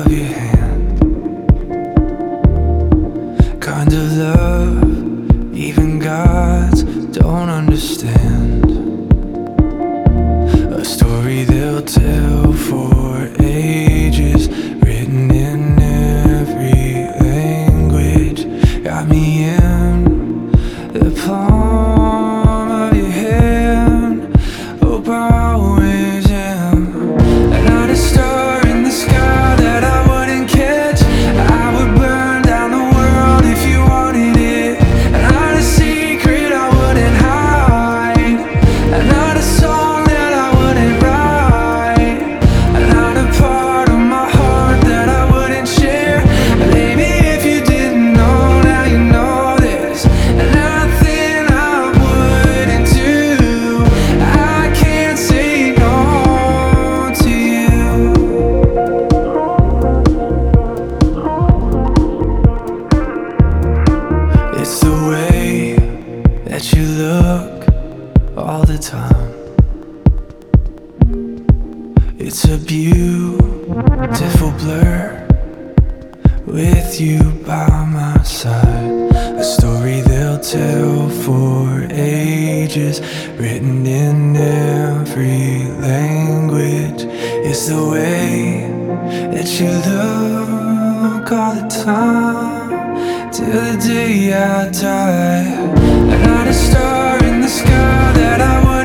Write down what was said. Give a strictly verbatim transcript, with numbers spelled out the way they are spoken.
of your hand. Kind of love even gods don't understand. A story they'll tell for ages, written in every language. Got me in the palm of your hand. Hope I always am. Not a star in the sky that I wouldn't catch. I would burn down the world if you wanted it. Not a secret I wouldn't hide. Not a song that I wouldn't write. Not a part of my heart that I wouldn't share. Baby, if you didn't know, now you know this. Nothing I wouldn't do. I can't say no to you. It's the way that you look all the time. It's a beautiful blur with you by my side. A story they'll tell for ages, written in every language. It's the way that you look all the time, till the day I die. Not a star in the sky that I would